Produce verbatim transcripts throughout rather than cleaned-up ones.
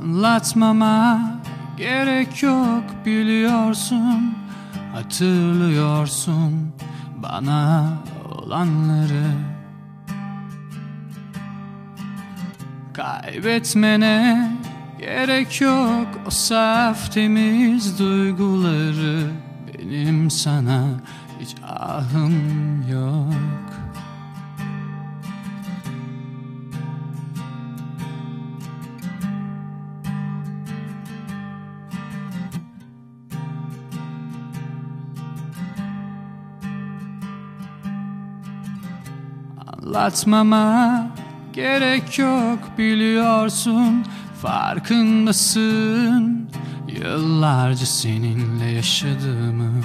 Anlatmama gerek yok, biliyorsun, hatırlıyorsun bana olanları. Kaybetmene gerek yok o saf temiz duyguları. Benim sana hiç ahım yok. Anlatmama gerek yok, biliyorsun, farkındasın yıllarca seninle yaşadığımı.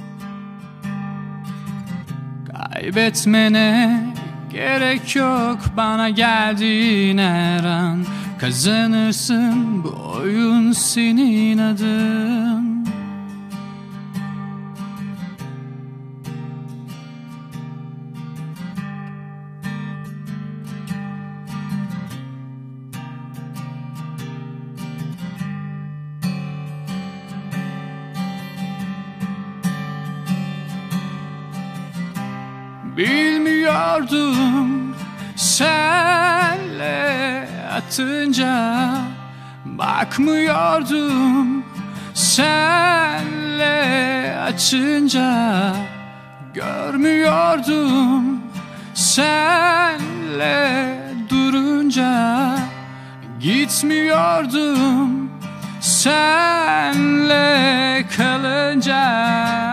Kaybetmene gerek yok, bana geldiğin her an kazanırsın, bu oyun senin adın. Bilmiyordum senle atınca, bakmıyordum senle açınca, görmüyordum senle durunca, gitmiyordum senle kalınca.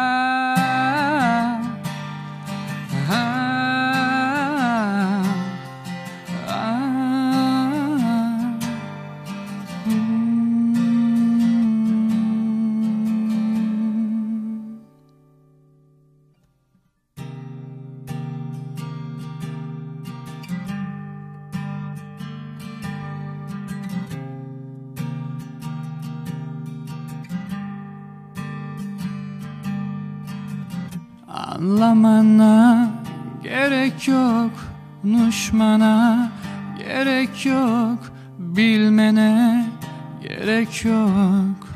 Anlamana gerek yok, konuşmana gerek yok, bilmene gerek yok.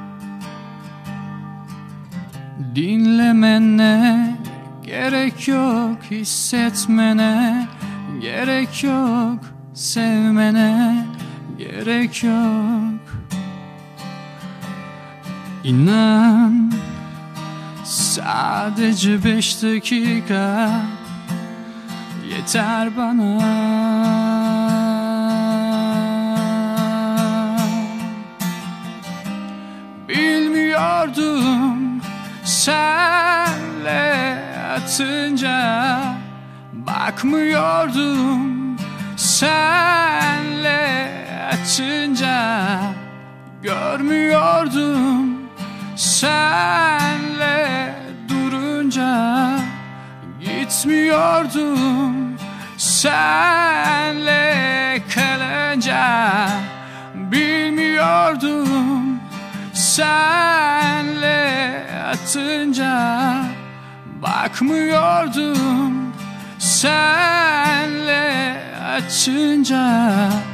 Dinlemene gerek yok, hissetmene gerek yok, sevmene gerek yok. İnan, sadece beş dakika yeter bana. Bilmiyordum senle atınca, bakmıyordum senle açınca, görmüyordum senle durunca, gitmiyordum senle kalınca. Bilmiyordum senle atınca, bakmıyordum senle açınca,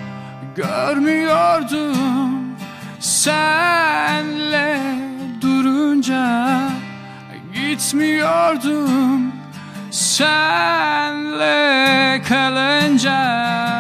görmüyordum senle durunca, gitmiyordum senle kalınca.